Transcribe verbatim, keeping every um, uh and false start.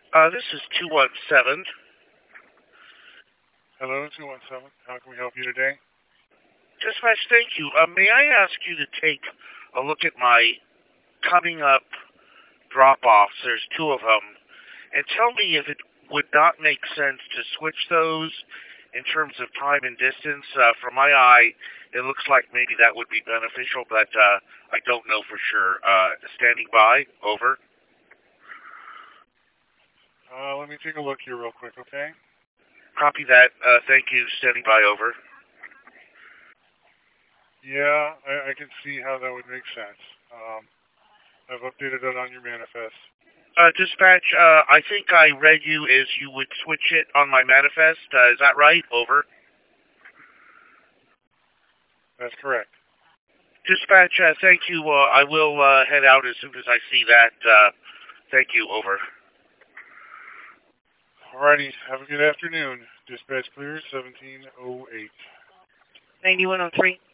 Uh, this is two one seven. Hello, two one seven. How can we help you today? Dispatch, thank you. Uh, may I ask you to take a look at my coming up drop-offs? There's two of them. And tell me if it would not make sense to switch those in terms of time and distance. Uh, from my eye, it looks like maybe that would be beneficial, but uh, I don't know for sure. Uh, standing by, over. Uh, let me take a look here real quick, okay? Copy that. Uh, thank you. Standing by, over. Yeah, I, I can see how that would make sense. Um, I've updated it on your manifest. Uh, dispatch, uh, I think I read you as you would switch it on my manifest. Uh, is that right? Over. That's correct. Dispatch, uh, thank you. Uh, I will uh, head out as soon as I see that. Uh, thank you. Over. Alrighty, have a good afternoon. Dispatch clear, seventeen oh eight. ninety-one oh three.